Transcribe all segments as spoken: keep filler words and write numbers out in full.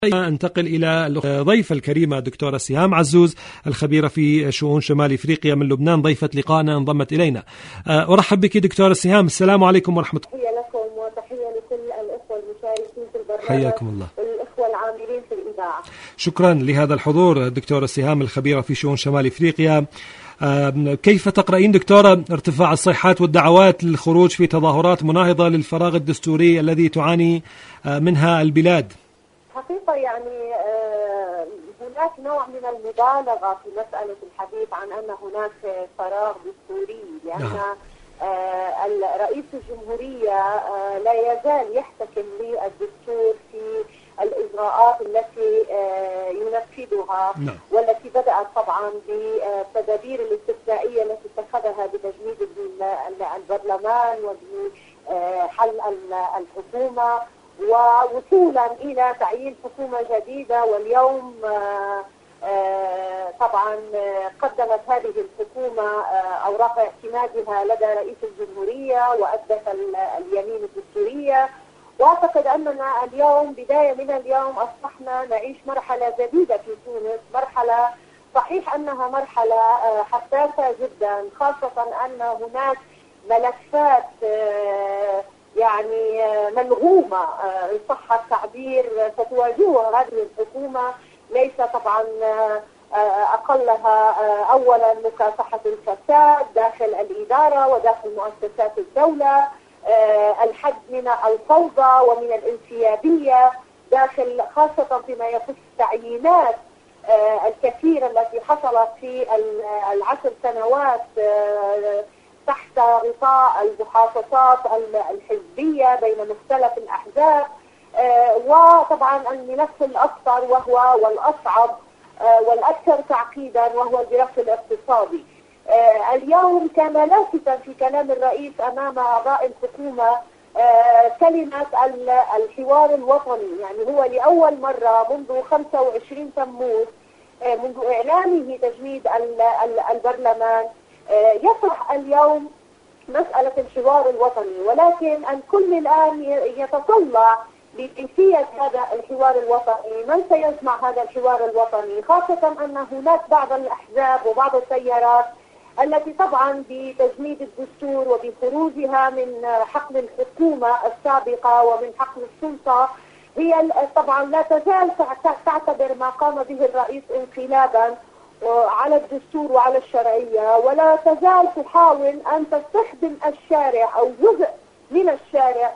انتقل إلى ضيفة الكريمة دكتورة سهام عزوز الخبيرة في شؤون شمال إفريقيا من لبنان، ضيفة لقائنا انضمت إلينا. أرحب بك دكتورة سهام، السلام عليكم ورحمة الله. تحية لكم وتحية لكل الأخوة المشاركين في البرنامج. حياكم الله. والأخوة العاملين في الإذاعة. شكرا لهذا الحضور دكتورة سهام الخبيرة في شؤون شمال إفريقيا. كيف تقرأين دكتورة ارتفاع الصيحات والدعوات للخروج في تظاهرات مناهضة للفراغ الدستوري الذي تعاني منها البلاد؟ حقيقة يعني هناك نوع من المبالغة في مسألة الحديث عن أن هناك فراغ دستوري، لأن رئيس الجمهورية لا يزال يحتكم للدستور في الإجراءات التي ينفذها، والتي بدأت طبعا بالتدابير الاستثنائية التي اتخذها بتجميد البرلمان وبحل الحكومة ووصولا إلى تعيين حكومة جديدة. واليوم طبعا قدمت هذه الحكومة أوراق اعتمادها لدى رئيس الجمهورية وأدت اليمين الدستورية. وأعتقد أننا اليوم بداية من اليوم أصبحنا نعيش مرحلة جديدة في تونس، مرحلة صحيح أنها مرحلة حساسة جدا، خاصة أن هناك ملفات يعني ملغومة إن صح التعبير ستواجهها هذه الحكومة، ليس طبعا أقلها أولا مكافحة الفساد داخل الإدارة وداخل مؤسسات الدولة، الحد من الفوضى ومن الانسيابية داخل، خاصة فيما يخص التعيينات الكثيرة التي حصلت في العشر سنوات تحت غطاء المحافظات الحزبية بين مختلف الأحزاب. وطبعا الملف الأخطر وهو والأصعب والأكثر تعقيدا وهو الملف الاقتصادي. اليوم كان لافتا في كلام الرئيس أمام أعضاء الحكومة كلمة الحوار الوطني، يعني هو لأول مرة منذ خمسة وعشرين تموز منذ إعلانه تجميد البرلمان يطرح اليوم مسألة الحوار الوطني، ولكن الكل الآن يتطلع لكيفية هذا الحوار الوطني، من سيسمع هذا الحوار الوطني، خاصة أن هناك بعض الأحزاب وبعض التيارات التي طبعا بتجميد الدستور وبخروجها من حقل الحكومة السابقة ومن حقل السلطة هي طبعا لا تزال تعتبر ما قام به الرئيس انقلابا على الدستور وعلى الشرعية، ولا تزال تحاول أن تستخدم الشارع أو جزء من الشارع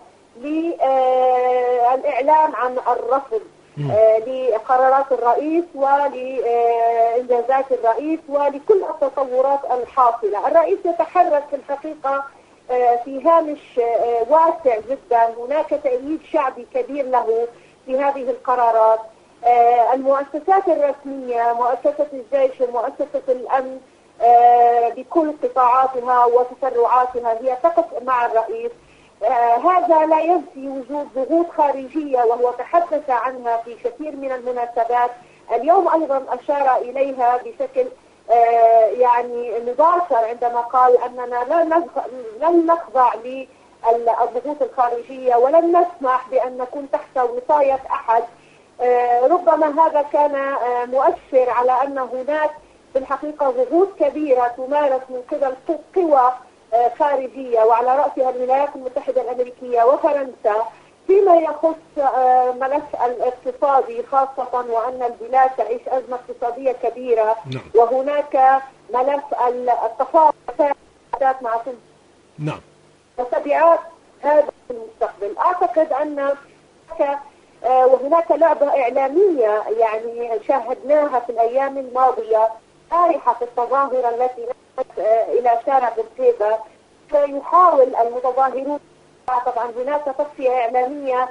للإعلان عن الرفض لقرارات الرئيس ولإنجازات الرئيس ولكل التطورات الحاصلة. الرئيس يتحرك في الحقيقة في هامش واسع جدا، هناك تأييد شعبي كبير له في هذه القرارات. المؤسسات الرسمية، مؤسسة الجيش ومؤسسة الأمن بكل قطاعاتها وتفرعاتها هي تقف مع الرئيس. هذا لا ينفي وجود ضغوط خارجية وهو تحدث عنها في كثير من المناسبات، اليوم أيضا أشار إليها بشكل يعني مباشر عندما قال أننا لن نخضع للضغوط الخارجية ولن نسمح بأن نكون تحت وصاية أحد. ربما هذا كان مؤشر على أن هناك في الحقيقة ضغوط كبيرة تمارس من قبل قوى خارجية وعلى رأسها الولايات المتحدة الأمريكية وفرنسا فيما يخص ملف الاقتصادي، خاصة وأن البلاد تعيش أزمة اقتصادية كبيرة. نعم. وهناك ملف التفاوض مع نعم وتبعات هذا المستقبل. أعتقد أن وهناك لعبة إعلامية يعني شاهدناها في الأيام الماضية طارحة التظاهرة التي نزلت إلى شارع بورقيبة، فيحاول المتظاهرون طبعا هناك تصفية إعلامية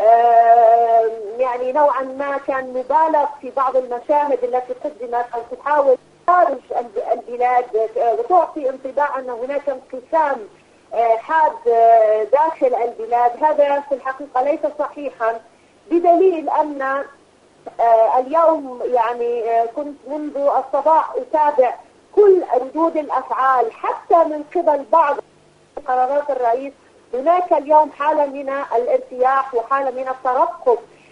يعني نوعا ما كان مبالغ في بعض المشاهد التي قدمت أو تحاول خارج البلاد وتعطي انطباع أن هناك انقسام حاد داخل البلاد. هذا في الحقيقة ليس صحيحا، بدليل أن اليوم يعني كنت منذ الصباح أتابع كل ردود الأفعال حتى من قبل بعض قرارات الرئيس. هناك اليوم حالة من الارتياح وحالة من الترقب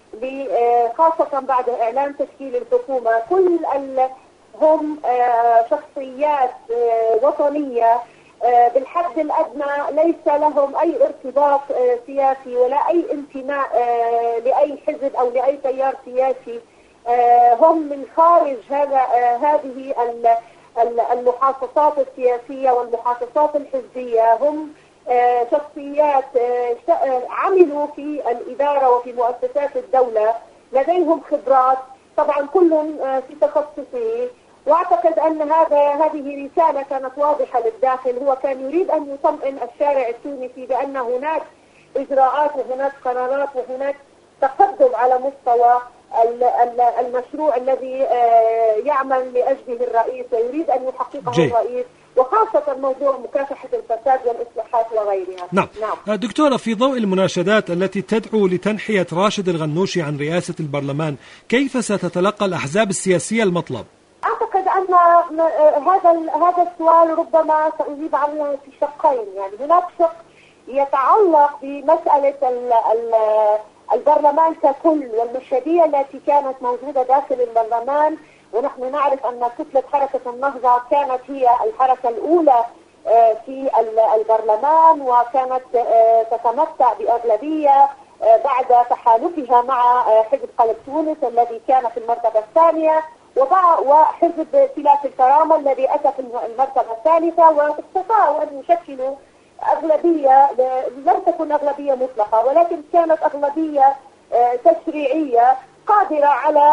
خاصة بعد إعلان تشكيل الحكومة. كل هم شخصيات وطنية بالحد الأدنى، ليس لهم أي ارتباط سياسي ولا أي انتماء لأي حزب أو لأي تيار سياسي. هم من خارج هذا هذه المحافظات السياسية والمحافظات الحزبية. هم شخصيات عملوا في الإدارة وفي مؤسسات الدولة، لديهم خبرات طبعا كل في تخصصه. واعتقد ان هذا هذه رساله كانت واضحه للداخل. هو كان يريد ان يطمئن الشارع التونسي بان هناك اجراءات وهناك قرارات وهناك تقدم على مستوى المشروع الذي يعمل لاجله الرئيس ويريد ان يحققه جي. الرئيس، وخاصة موضوع مكافحة الفساد والإصلاحات وغيرها. نعم. نعم. دكتورة، في ضوء المناشدات التي تدعو لتنحية راشد الغنوشي عن رئاسة البرلمان، كيف ستتلقى الأحزاب السياسية المطلب؟ أعتقد أن هذا هذا السؤال ربما سأجيب عنه في شقين. يعني هناك شق يتعلق بمسألة البرلمان ككل والمشهدية التي كانت موجودة داخل البرلمان، ونحن نعرف أن كتلة حركة النهضة كانت هي الحركة الأولى في البرلمان، وكانت تتمتع بأغلبية بعد تحالفها مع حزب قلب تونس الذي كان في المرتبة الثانية، وحزب ائتلاف الكرامة الذي أتى في المرتبة الثالثة، واستطاعوا أن يشكلوا أغلبية لم تكن أغلبية مطلقة، ولكن كانت أغلبية تشريعية قادرة على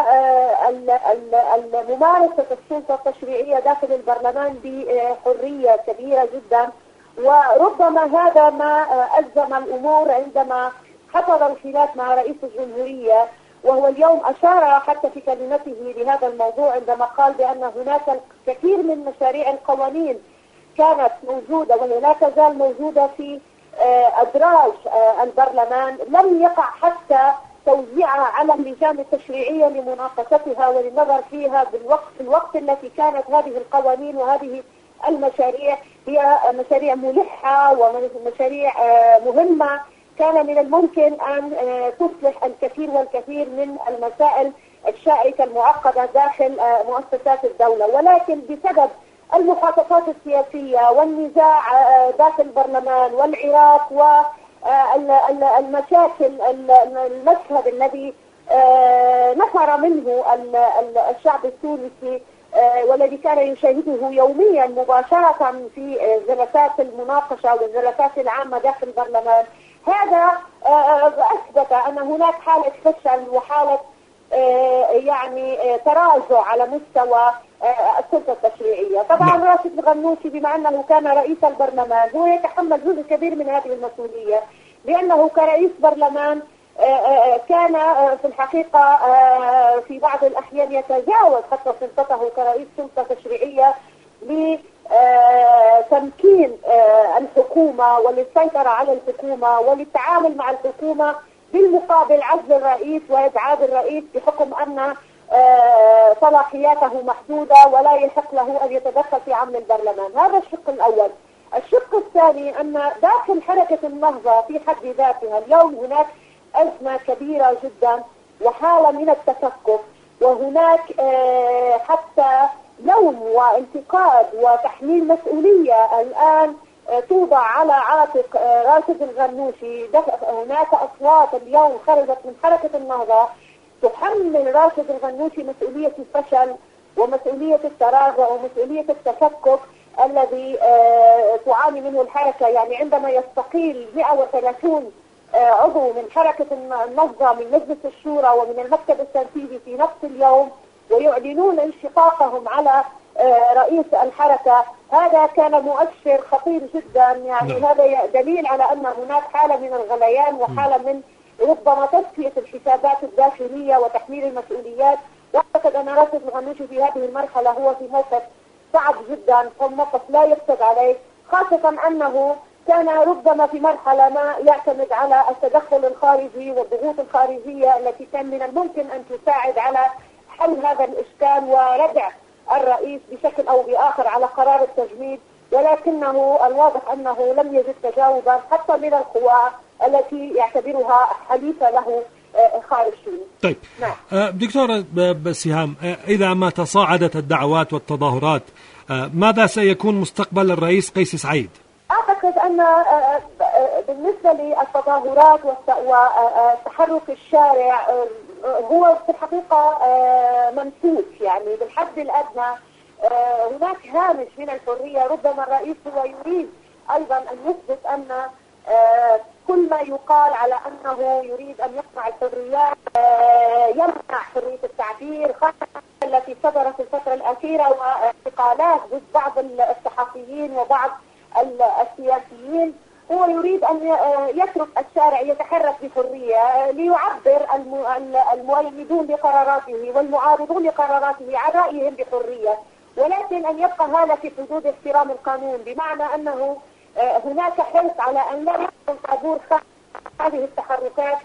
ممارسة السلطة التشريعية داخل البرلمان بحرية كبيرة جدا. وربما هذا ما أزم الأمور عندما حصل الخلاف مع رئيس الجمهورية، وهو اليوم أشار حتى في كلمته لهذا الموضوع عندما قال بأن هناك الكثير من مشاريع القوانين كانت موجودة وهي لا تزال موجودة في أدراج البرلمان، لم يقع حتى توزيعها على اللجان التشريعية لمناقشتها وللنظر فيها بالوقت في الوقت التي كانت هذه القوانين وهذه المشاريع هي مشاريع ملحة ومشاريع مهمة، كان من الممكن أن تصلح الكثير والكثير من المسائل الشائكة المعقدة داخل مؤسسات الدولة. ولكن بسبب المخاطفات السياسية والنزاع داخل البرلمان والعراق والمشاكل المشهد الذي نفر منه الشعب التونسي والذي كان يشاهده يوميا مباشرة في جلسات المناقشة والجلسات العامة داخل البرلمان، هذا أثبت أن هناك حالة فشل وحالة يعني تراجع على مستوى السلطة التشريعية. طبعا راشد الغنوشي بما أنه كان رئيس البرلمان هو يتحمل جزء كبير من هذه المسؤولية، لأنه كرئيس برلمان كان في الحقيقة في بعض الأحيان يتجاوز حتى سلطته كرئيس سلطة تشريعية لتمكين الحكومة وللسيطرة على الحكومة وللتعامل مع الحكومة، بالمقابل عزل الرئيس وإبعاد الرئيس بحكم أن صلاحياته محدودة ولا يحق له أن يتدخل في عمل البرلمان. هذا الشق الأول. الشق الثاني أن داخل حركة النهضة في حد ذاتها اليوم هناك أزمة كبيرة جدا وحالة من التفكك، وهناك حتى لوم وانتقاد وتحميل مسؤولية الآن توضع على عاتق راشد الغنوشي. هناك أصوات اليوم خرجت من حركة النهضة تحمل راشد الغنوشي مسؤولية الفشل ومسؤولية التراجع ومسؤولية التفكك الذي تعاني منه الحركة. يعني عندما يستقيل مئة وثلاثين عضو من حركة النهضة من مجلس الشورى ومن المكتب التنفيذي في نفس اليوم ويعلنون انشقاقهم على رئيس الحركة، هذا كان مؤشر خطير جدا. يعني م. هذا دليل على أن هناك حالة من الغليان وحالة من ربما تصفية الحسابات الداخلية وتحميل المسؤوليات. واعتقد أن راشد الغنوشي في هذه المرحلة هو في موقف صعب جدا، هو موقف لا يحسد عليه، خاصة أنه كان ربما في مرحلة ما يعتمد على التدخل الخارجي والضغوط الخارجية التي كان من الممكن أن تساعد على حل هذا الإشكال وردع الرئيس بشكل أو بآخر على قرار التجميد، ولكنه الواضح أنه لم يجد تجاوبا حتى من القوى التي يعتبرها حليفة له خارج تونس. طيب نعم. دكتورة سهام، إذا ما تصاعدت الدعوات والتظاهرات ماذا سيكون مستقبل الرئيس قيس سعيد؟ أعتقد أن بالنسبة للتظاهرات وتحرك الشارع هو في الحقيقة ممسوك، يعني بالحد الأدنى هناك هامش من الحرية. ربما الرئيس هو يريد أيضا أن يثبت أن كل ما يقال على أنه يريد أن يقمع الحريات يمنع حرية التعبير، خاصة التي صدرت في الفترة الأخيرة واعتقالات ضد بعض الصحفيين وبعض السياسيين. هو يريد أن يترك الشارع يتحرك بحرية ليعبر المؤيدون لقراراته والمعارضون لقراراته عن رأيهم بحرية، ولكن أن يبقى هذا في حدود احترام القانون، بمعنى أنه هناك حرص على أن لا يكون طابور هذه التحركات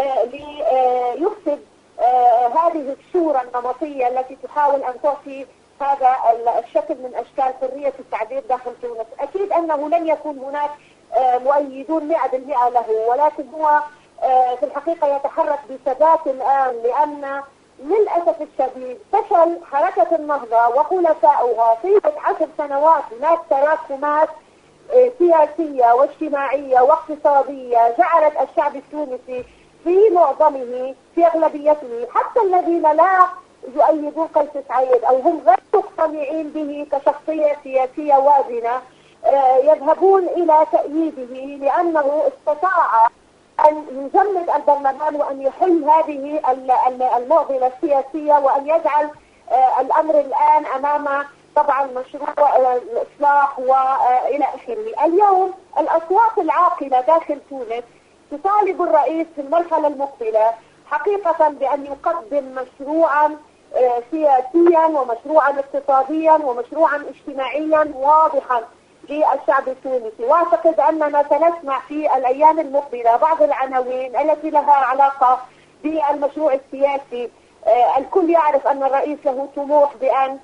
ليفسد هذه الشورى النمطية التي تحاول أن تعطي هذا الشكل من أشكال حرية التعبير داخل تونس. أكيد أنه لن يكون هناك مؤيدون مئة بالمئة له، ولكن هو في الحقيقة يتحرك بثبات الآن، لأن للأسف الشديد فشل حركة النهضة وخلفائها طيلة عشر سنوات. هناك تراكمات سياسية واجتماعية واقتصادية جعلت الشعب التونسي في معظمه في أغلبيته، حتى الذين لا يؤيدون قيس سعيد أو هم غير مقتنعين به كشخصية سياسية وازنة يذهبون إلى تأييده، لأنه استطاع أن يجمد البرلمان وأن يحل هذه المعضلة السياسية وأن يجعل الأمر الآن أمام طبعا مشروع الإصلاح وإلى آخره. اليوم الأصوات العاقلة داخل تونس تطالب الرئيس في المرحلة المقبلة حقيقة بأن يقدم مشروعا سياسيا ومشروعا اقتصاديا ومشروعا اجتماعيا واضحا للشعب التونسي. واعتقد أننا سنسمع في الأيام المقبلة بعض العناوين التي لها علاقة بالمشروع السياسي. الكل يعرف أن الرئيس له طموح بأن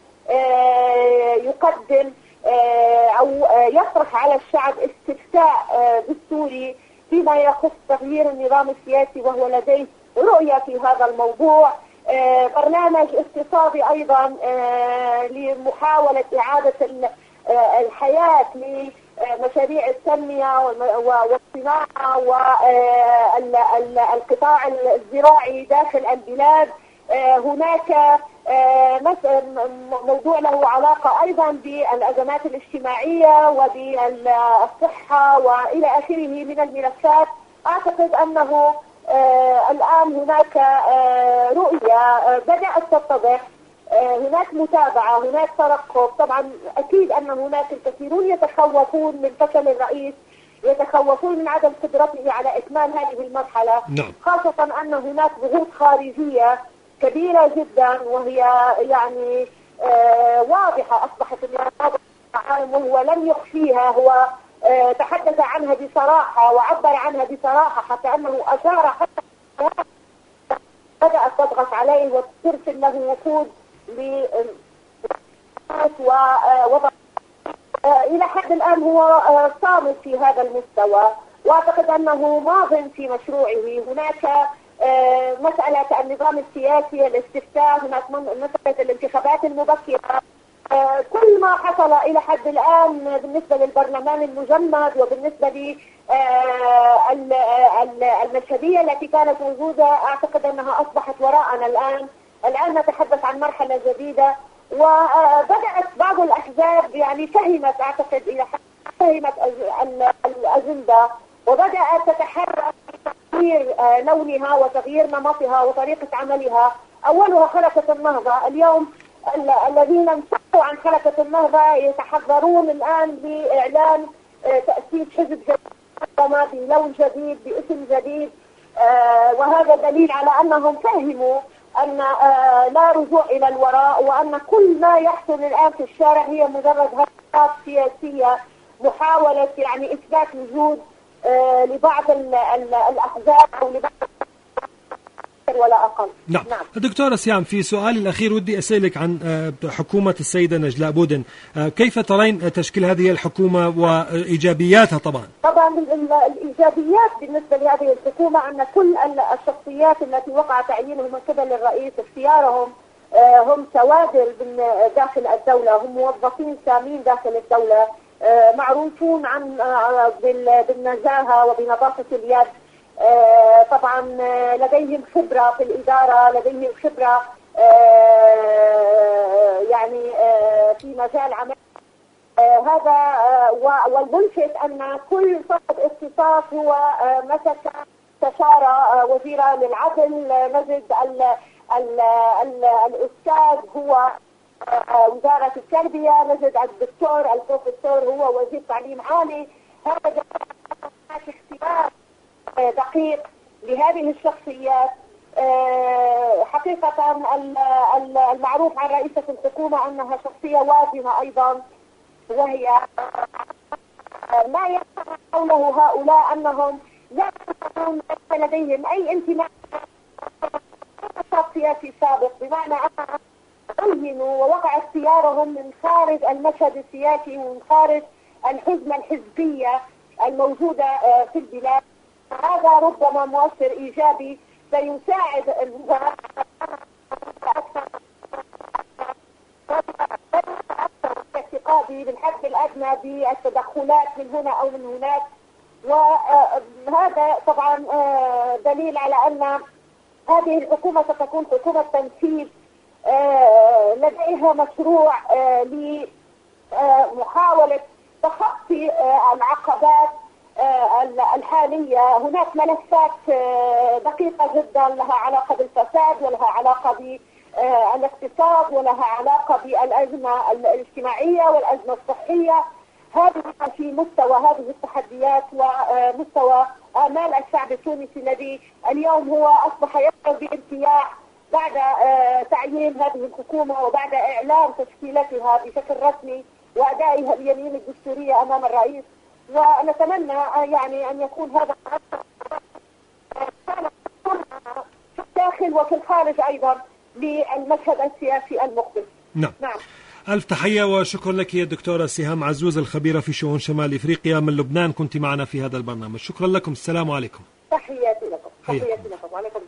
يقدم أو يطرح على الشعب استفتاء دستوري فيما يخص تغيير النظام السياسي، وهو لديه رؤية في هذا الموضوع. برنامج اقتصادي أيضا لمحاولة إعادة الحياة لمشاريع التنمية والصناعة والقطاع الزراعي داخل البلاد. هناك موضوع له علاقة أيضا بالأزمات الاجتماعية وبالصحة وإلى آخره من الملفات. أعتقد أنه الآن هناك رؤية بدأت تتضح، هناك متابعة، هناك ترقب. طبعا أكيد أن هناك الكثيرون يتخوفون من فشل الرئيس، يتخوفون من عدم قدرته على إكمال هذه المرحلة، نعم. خاصة أن هناك ضغوط خارجية كبيرة جدا وهي يعني آه واضحة أصبحت العالم وهو لم يخفيها. هو آه تحدث عنها بصراحة وعبر عنها بصراحة، حتى أنه أشار حتى بدأت تضغط عليه وترسل له وقود ل ووضع آه إلى حد الآن هو آه صامت في هذا المستوى، وأعتقد أنه ماض في مشروعه. هناك آه مسألة النظام السياسي، الاستفتاء، هناك مسألة الانتخابات المبكرة. آه كل ما حصل إلى حد الآن بالنسبة للبرلمان المجمد وبالنسبة للمشهدية التي كانت موجودة، أعتقد أنها أصبحت وراءنا الآن. الآن نتحدث عن مرحلة جديدة، وبدأت بعض الأحزاب يعني فهمت، أعتقد إلى حد فهمت الأجندة وبدأت تتحرك تغيير لونها وتغيير نمطها وطريقة عملها. أولها حركة النهضة. اليوم الذين انشقوا عن حركة النهضة يتحذرون الآن بإعلان تأسيس حزب جديد بلون جديد باسم جديد، وهذا دليل على أنهم فهموا أن لا رجوع إلى الوراء، وأن كل ما يحصل الآن في الشارع هي مجرد هرطات سياسية، محاولة يعني إثبات وجود لبعض الأحزاب أو لبعض ولا أقل. نعم. نعم. دكتورة سهام، في سؤالي الأخير ودي أسألك عن حكومة السيدة نجلاء بودن، كيف ترين تشكيل هذه الحكومة وإيجابياتها؟ طبعا طبعا الإيجابيات بالنسبة لهذه الحكومة أن كل الشخصيات التي وقع تعيينهم من قبل الرئيس اختيارهم هم كوادر من داخل الدولة، هم موظفين سامين داخل الدولة، معروفون عن بالنزاهة وبنظافة اليد، طبعا لديهم خبرة في الإدارة، لديهم خبرة يعني في مجال عمل هذا. والملفت أن كل صاحب اختصاص هو مسك استشارة وزيرة للعدل، نجد ال ال ال الأستاذ هو وزارة التربية، نجد الدكتور البروفيسور هو وزير تعليم عالي. هذا اختيار دقيق لهذه الشخصيات. حقيقة المعروف عن رئيسة الحكومة أنها شخصية وازنة أيضا، وهي ما يفعل قوله هؤلاء أنهم لا يكون لديهم أي انتماء سياسي سابق، بمعنى أنهم ألهموا ووقع اختيارهم من خارج المشهد السياسي ومن خارج الحزمة الحزبية الموجودة في البلاد. هذا ربما مؤثر إيجابي سيساعد الوزراء اعتقادي بالحد الأدنى بالتدخلات من هنا أو من هناك. وهذا طبعا دليل على أن هذه الحكومة ستكون حكومة تنفيذ، لديها مشروع لمحاولة تخطي العقبات الحالية. هناك ملفات دقيقة جدا لها علاقة بالفساد ولها علاقة بالاقتصاد ولها علاقة بالأزمة الاجتماعية والأزمة الصحية. هذه في مستوى هذه التحديات ومستوى آمال الشعب التونسي الذي اليوم هو أصبح يشعر بارتياح بعد تعيين هذه الحكومة وبعد إعلان تشكيلتها بشكل رسمي وأدائها اليمين الدستورية أمام الرئيس. ونتمنى يعني أن يكون هذا في الداخل وفي الخارج أيضا للمشهد السياسي المقبل. نعم. نعم. ألف تحية وشكر لك يا دكتورة سهام عزوز الخبيرة في شؤون شمال إفريقيا من لبنان، كنت معنا في هذا البرنامج. شكرا لكم، السلام عليكم. تحياتي لكم. تحياتي لكم. وعليكم